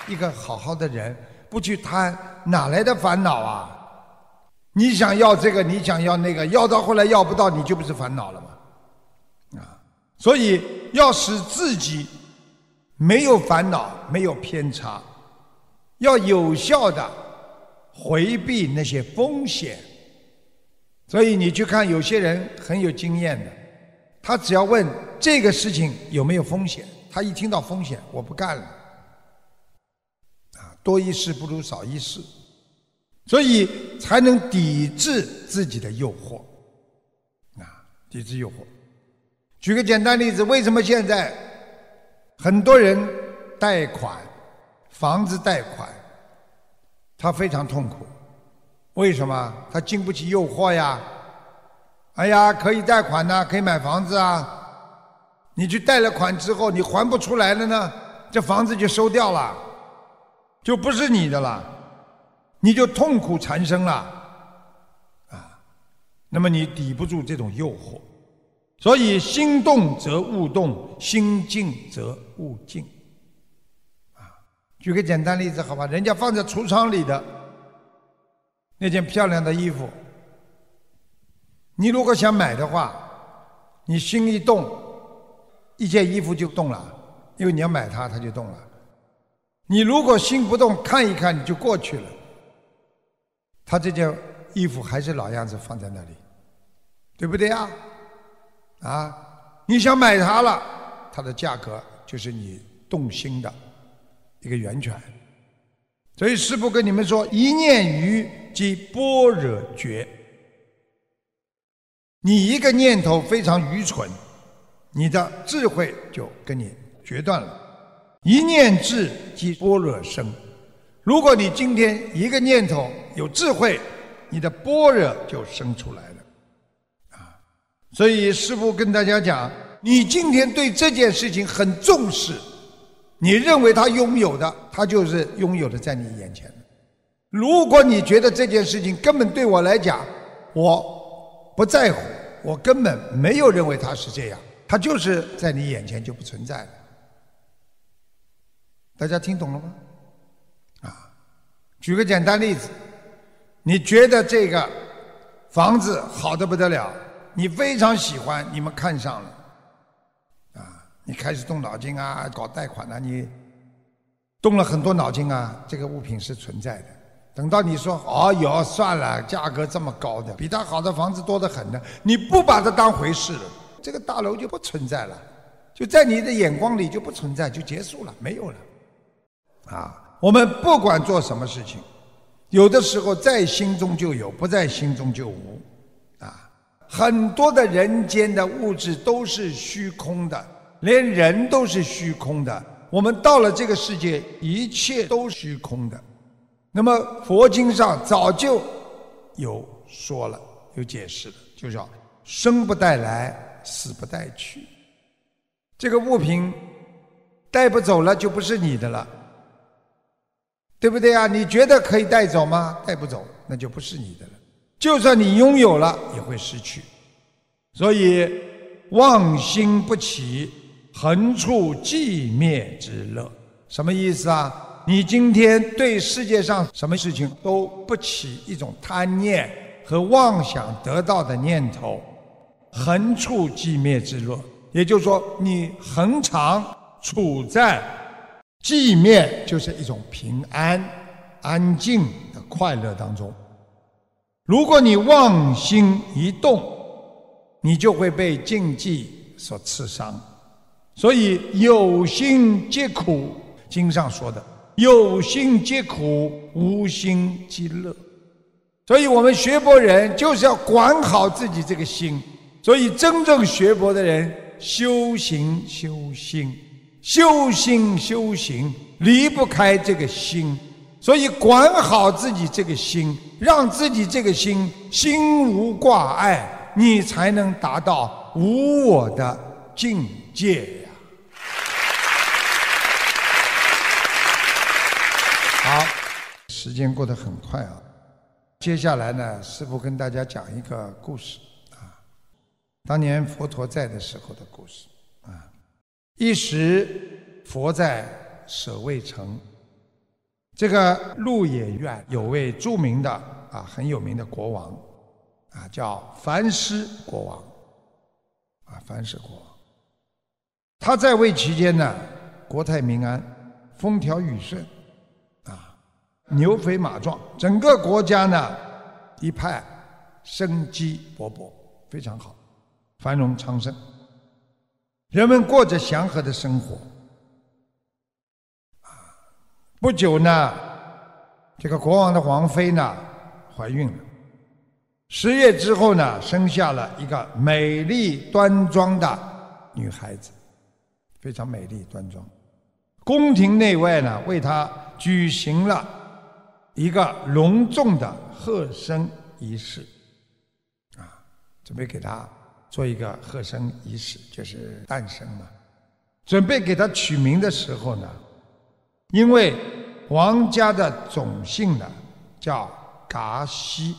一个好好的人，不去贪，哪来的烦恼啊？你想要这个，你想要那个，要到后来要不到，你就不是烦恼了吗？所以要使自己没有烦恼，没有偏差，要有效的回避那些风险。所以你去看有些人很有经验的，他只要问这个事情有没有风险，他一听到风险，我不干了。多一事不如少一事，所以才能抵制自己的诱惑。抵制诱惑。举个简单例子，为什么现在很多人贷款，房子贷款，他非常痛苦？为什么？他经不起诱惑呀。哎呀，可以贷款呐，可以买房子啊。你去贷了款之后，你还不出来了呢，这房子就收掉了，就不是你的了，你就痛苦缠身了。那么你抵不住这种诱惑。所以心动则物动，心静则物静。举个简单例子好吧，人家放在橱窗里的那件漂亮的衣服，你如果想买的话，你心一动，一件衣服就动了，因为你要买它，它就动了。你如果心不动，看一看你就过去了，它这件衣服还是老样子放在那里，对不对啊？你想买它了，它的价格就是你动心的一个源泉。所以师父跟你们说，一念愚即般若觉。你一个念头非常愚蠢，你的智慧就跟你决断了。一念智即般若生。如果你今天一个念头有智慧，你的般若就生出来了。所以师父跟大家讲，你今天对这件事情很重视，你认为他拥有的，他就是拥有的在你眼前的。如果你觉得这件事情根本对我来讲我不在乎，我根本没有认为它是这样，它就是在你眼前就不存在了。大家听懂了吗？举个简单例子，你觉得这个房子好得不得了，你非常喜欢，你们看上了，你开始动脑筋啊，搞贷款啊，你动了很多脑筋啊，这个物品是存在的。等到你说算了，价格这么高的，比它好的房子多得很呢，你不把它当回事了，这个大楼就不存在了，就在你的眼光里就不存在，就结束了，没有了。我们不管做什么事情，有的时候在心中就有，不在心中就无。很多的人间的物质都是虚空的，连人都是虚空的。我们到了这个世界，一切都是虚空的。那么佛经上早就有说了，有解释了，就叫生不带来，死不带去。这个物品带不走了，就不是你的了，对不对啊？你觉得可以带走吗？带不走，那就不是你的了。就算你拥有了，也会失去。所以妄心不起，横处寂灭之乐。什么意思啊？你今天对世界上什么事情都不起一种贪念和妄想得到的念头，横处寂灭之乐。也就是说，你恒常处在寂灭，就是一种平安、安静的快乐当中。如果你妄心一动，你就会被禁忌所刺伤。所以有心皆苦，经上说的有心皆苦，无心即乐。所以我们学佛人就是要管好自己这个心。所以真正学佛的人修行离不开这个心。所以管好自己这个心，让自己这个心无挂碍，你才能达到无我的境界呀。好，时间过得很快啊。接下来呢，师父跟大家讲一个故事当年佛陀在的时候的故事一时佛在舍卫城这个鹿野苑有位著名的很有名的国王叫樊师国王樊师国王。他在位期间呢，国泰民安，风调雨顺牛肥马壮，整个国家呢一派生机勃勃，非常好，繁荣昌盛，人们过着祥和的生活。不久呢，这个国王的王妃呢怀孕了，10月之后呢，生下了一个美丽端庄的女孩子，非常美丽端庄。宫廷内外呢，为她举行了一个隆重的贺生仪式准备给她做一个贺生仪式，就是诞生嘛。准备给她取名的时候呢，因为王家的种姓呢叫噶西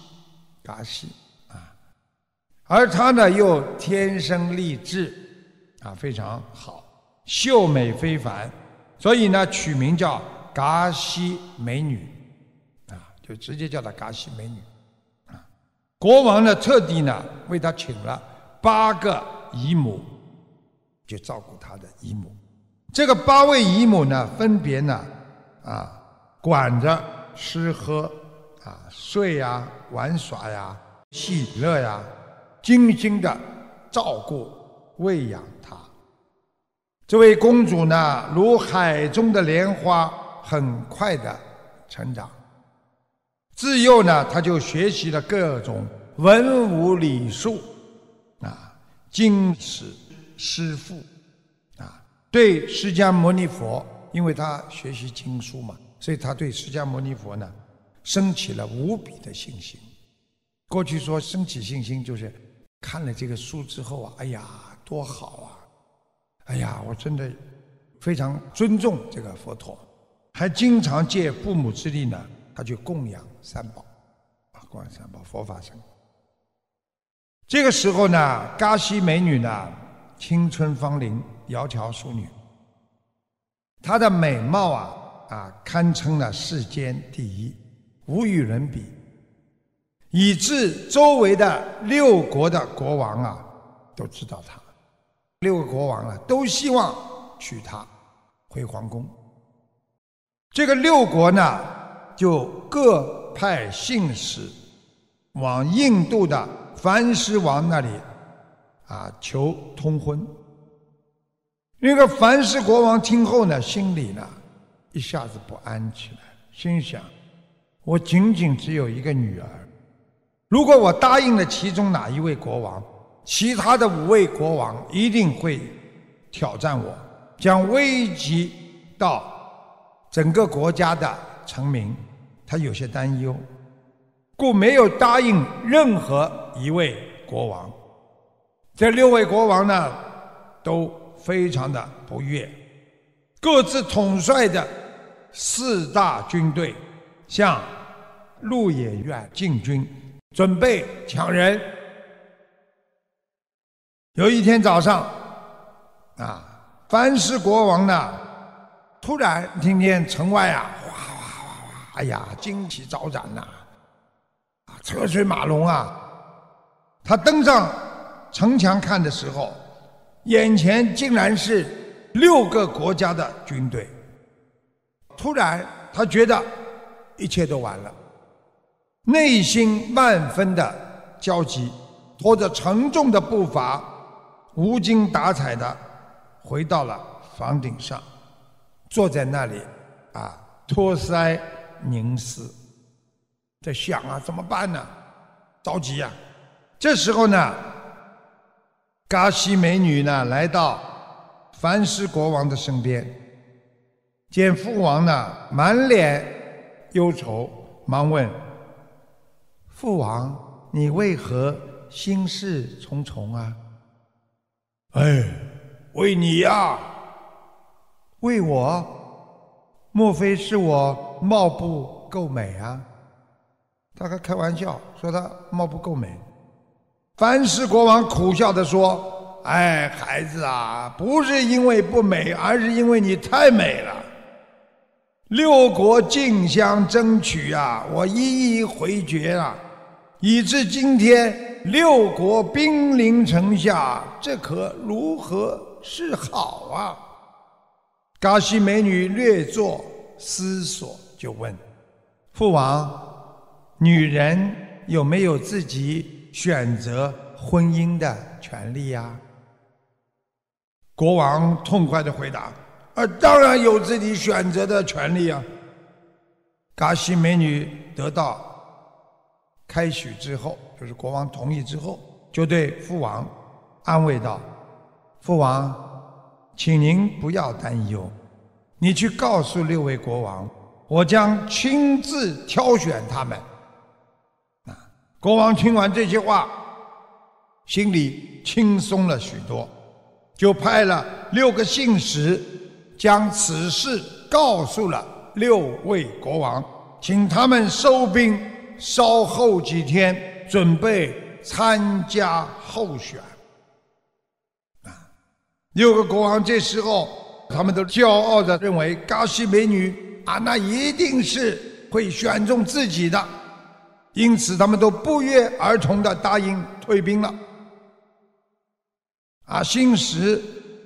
而她呢又天生丽质非常好，秀美非凡，所以呢取名叫噶西美女就直接叫她噶西美女国王呢特地呢为她请了8个姨母，就照顾她的姨母。这个8位姨母呢，分别呢管着吃喝睡玩耍喜乐精心的照顾喂养她。这位公主呢，如海中的莲花，很快的成长。自幼呢，她就学习了各种文武礼术经史诗赋对释迦牟尼佛，因为他学习经书嘛，所以他对释迦牟尼佛呢升起了无比的信心。过去说升起信心，就是看了这个书之后哎呀多好哎呀我真的非常尊重这个佛陀，还经常借父母之力呢，他去供养三宝供养三宝佛法僧。这个时候呢，噶西美女呢青春芳龄，窈窕淑女，她的美貌堪称了世间第一，无与伦比，以致周围的6国的国王都知道她，6个国王都希望娶她回皇宫。这个6国呢，就各派信使往印度的樊师王那里求通婚。那个樊氏国王听后呢，心里呢一下子不安起来，心想我仅仅只有一个女儿，如果我答应了其中哪一位国王，其他的5位国王一定会挑战我，将危及到整个国家的成名，他有些担忧，故没有答应任何一位国王。这6位国王呢都非常的不悦，各自统帅的4大军队向鹿野苑进军，准备抢人。有一天早上樊氏国王呢突然听见城外哗哗哗旌旗招展车水马龙他登上城墙看的时候，眼前竟然是6个国家的军队。突然他觉得一切都完了，内心万分的焦急，拖着沉重的步伐，无精打采的回到了房顶上，坐在那里托腮凝思，在想怎么办呢？着急这时候呢，噶西美女呢来到樊氏国王的身边，见父王呢满脸忧愁，忙问：父王，你为何心事重重为你为我？莫非是我貌不够美大概开玩笑说他貌不够美。樊氏国王苦笑地说：孩子不是因为不美，而是因为你太美了。 六国竞相争取啊，我一一回绝啊，以致今天六国兵临城下，这可如何是好啊？嘎西美女略作思索，就问父王：女人有没有自己选择婚姻的权利呀？国王痛快地回答：当然有自己选择的权利啊！嘎西美女得到开许之后，就是国王同意之后，就对父王安慰道：父王，请您不要担忧，你去告诉六位国王，我将亲自挑选他们。国王听完这些话，心里轻松了许多，就派了6个信使，将此事告诉了6位国王，请他们收兵，稍后几天准备参加候选。6个国王这时候他们都骄傲地认为嘎西美女那一定是会选中自己的，因此他们都不约而同地答应退兵了。信使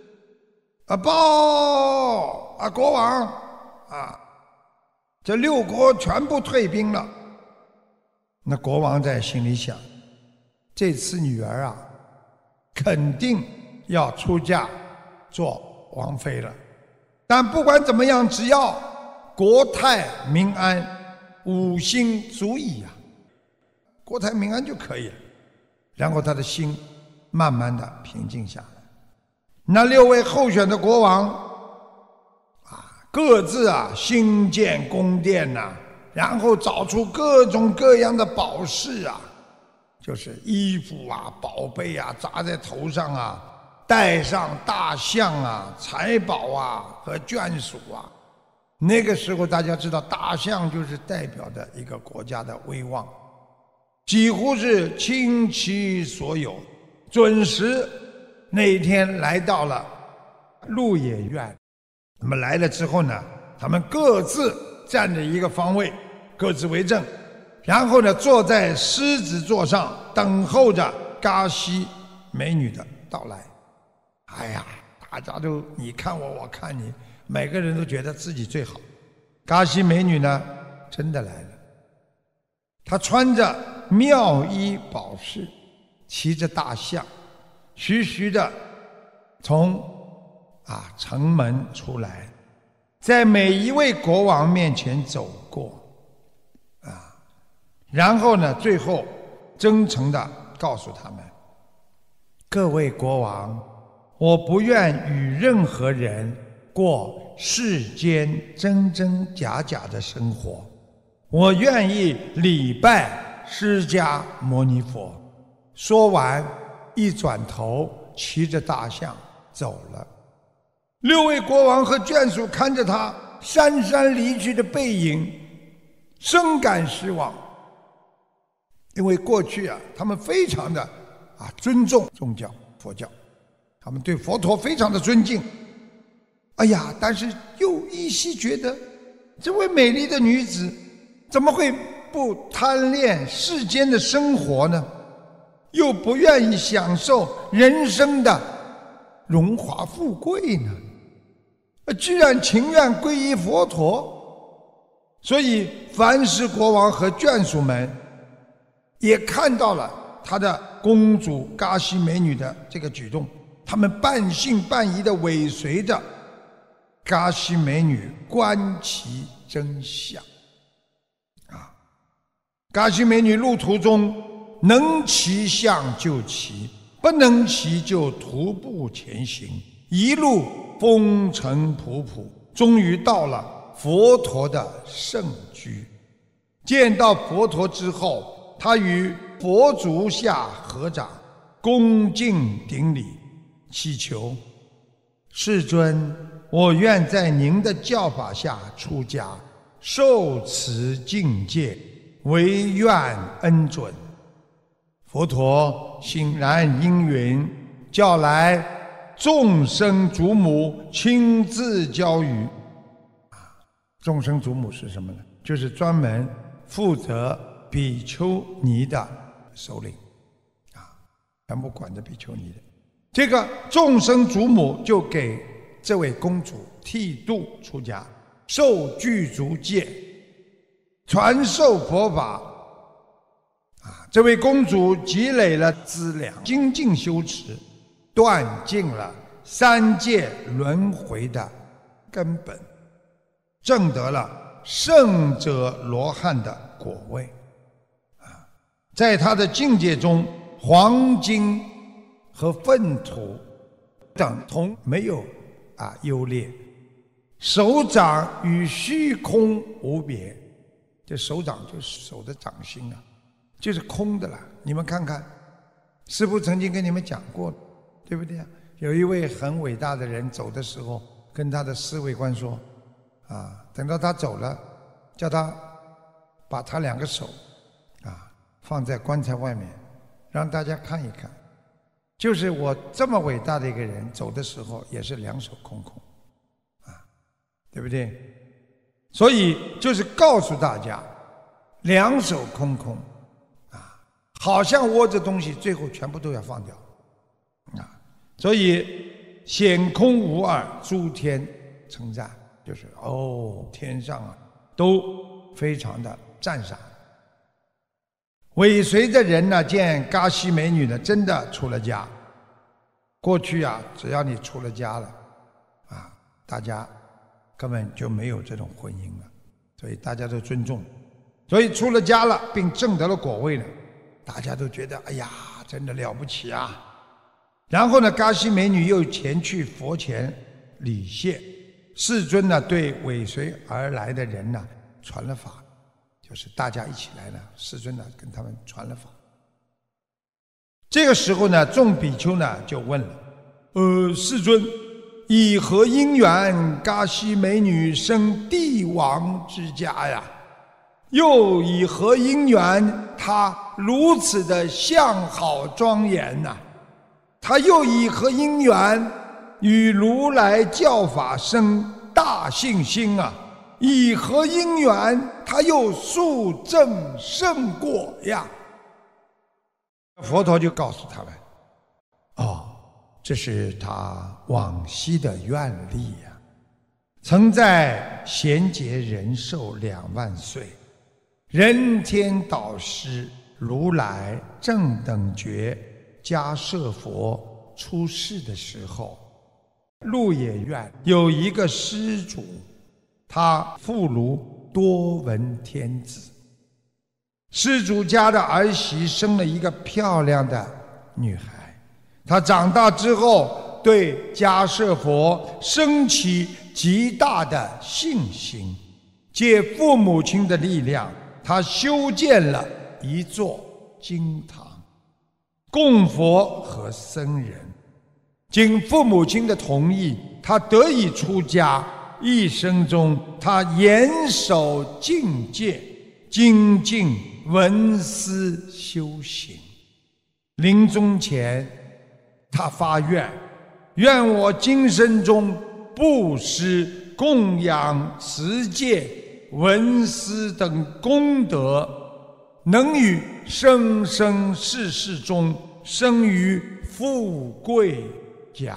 报国王这6国全部退兵了。那国王在心里想，这次女儿肯定要出嫁做王妃了，但不管怎么样，只要国泰民安，5星足矣国泰民安就可以了。然后他的心慢慢的平静下来。那6位候选的国王各自兴建宫殿然后找出各种各样的宝饰就是衣服宝贝扎在头上带上大象财宝和眷属那个时候大家知道，大象就是代表的一个国家的威望，几乎是倾其所有。准时那一天来到了鹿野苑。那么来了之后呢，他们各自站着一个方位，各自为政，然后呢坐在狮子座上，等候着嘎西美女的到来。大家都你看我，我看你，每个人都觉得自己最好。嘎西美女呢真的来了，她穿着妙衣宝饰，骑着大象，徐徐的从城门出来，在每一位国王面前走过然后呢最后真诚地告诉他们：各位国王，我不愿与任何人过世间真真假假的生活，我愿意礼拜释迦牟尼佛。说完一转头，骑着大象走了。6位国王和眷属看着他姗姗离去的背影，深感失望。因为过去他们非常的尊重宗教佛教，他们对佛陀非常的尊敬。但是又依稀觉得这位美丽的女子怎么会不贪恋世间的生活呢？又不愿意享受人生的荣华富贵呢？居然情愿皈依佛陀。所以凡是国王和眷属们也看到了他的公主嘎西美女的这个举动，他们半信半疑地尾随着嘎西美女观其真相。嘎西美女路途中能骑象就骑，不能骑就徒步前行，一路风尘仆仆，终于到了佛陀的圣居。见到佛陀之后，他与佛足下合掌，恭敬顶礼，祈求世尊，我愿在您的教法下出家，受持境界，唯愿恩准。佛陀欣然应允，叫来众生祖母亲自教语。 众生祖母是什么呢？就是专门负责比丘尼的首领全部管着比丘尼的。这个众生祖母就给这位公主剃度出家，受具足戒，传授佛法。这位公主积累了资粮，精进修持，断尽了三界轮回的根本，证得了圣者罗汉的果位。在他的境界中，黄金和粪土等同没有优劣，手掌与虚空无别。这手掌就是手的掌心就是空的了。你们看看，师父曾经跟你们讲过，对不对有一位很伟大的人走的时候，跟他的侍卫官说等到他走了，叫他把他2个手放在棺材外面，让大家看一看，就是我这么伟大的一个人走的时候也是2手空空对不对？所以就是告诉大家2手空空好像握着东西，最后全部都要放掉所以显空无二，诸天称赞，就是天上都非常的赞赏。尾随的人呢，见嘎西美女呢，真的出了家。过去只要你出了家了大家根本就没有这种婚姻了，所以大家都尊重。所以出了家了，并证得了果位呢，大家都觉得哎呀，真的了不起然后呢，嘎西美女又前去佛前礼谢，世尊呢对尾随而来的人呢传了法，就是大家一起来呢，世尊呢跟他们传了法。这个时候呢，众比丘呢就问了：世尊，以何因缘嘎西美女生帝王之家呀？又以何因缘她如此的相好庄严呐？他又以何因缘与如来教法生大信心以何因缘他又速证圣果呀？佛陀就告诉他们这是他往昔的愿力曾在贤劫人寿2万岁，人天导师如来正等觉迦摄佛出世的时候，鹿野苑有一个施主，他妇孺多闻天子。施主家的儿媳生了一个漂亮的女孩，她长大之后对迦摄佛升起极大的信心，借父母亲的力量，她修建了一座经堂，供佛和僧人。经父母亲的同意，他得以出家。一生中，他严守境界，精进闻思修行。临终前，他发愿：愿我今生中布施、供养、持戒、闻思等功德，能于生生世世中生于富贵家，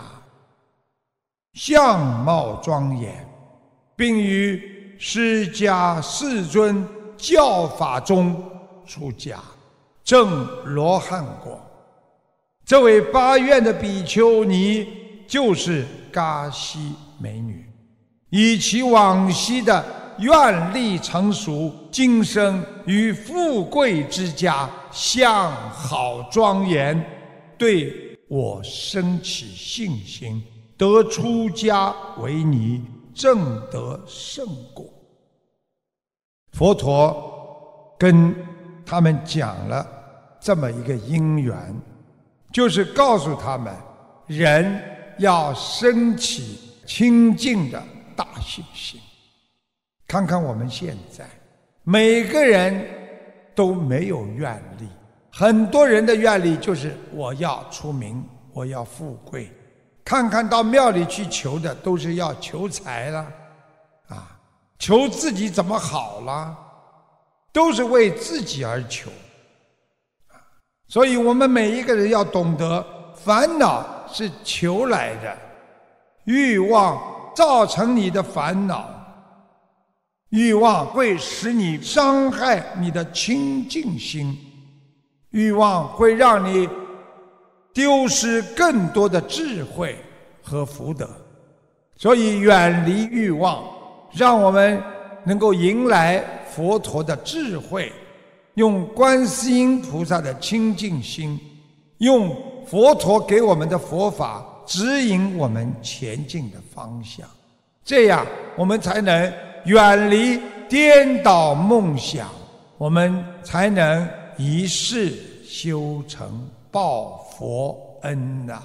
相貌庄严，并于释迦世尊教法中出家，证罗汉果。这位发愿的比丘尼就是嘎西美女，以其往昔的愿力成熟，今生于富贵之家，相好庄严，对我生起信心，得出家为尼，证得圣果。佛陀跟他们讲了这么一个因缘，就是告诉他们，人要升起清净的大信心。看看我们现在，每个人都没有愿力，很多人的愿力就是我要出名，我要富贵。看看到庙里去求的，都是要求财了， 求自己怎么好了，都是为自己而求。所以我们每一个人要懂得，烦恼是求来的，欲望造成你的烦恼，欲望会使你伤害你的清净心，欲望会让你丢失更多的智慧和福德。所以远离欲望，让我们能够迎来佛陀的智慧，用观世音菩萨的清净心，用佛陀给我们的佛法指引我们前进的方向，这样我们才能远离颠倒梦想，我们才能一世修成报佛恩呐。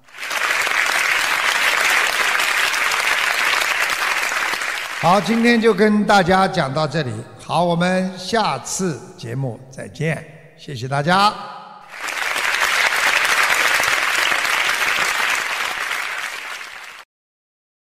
好，今天就跟大家讲到这里。好，我们下次节目再见，谢谢大家。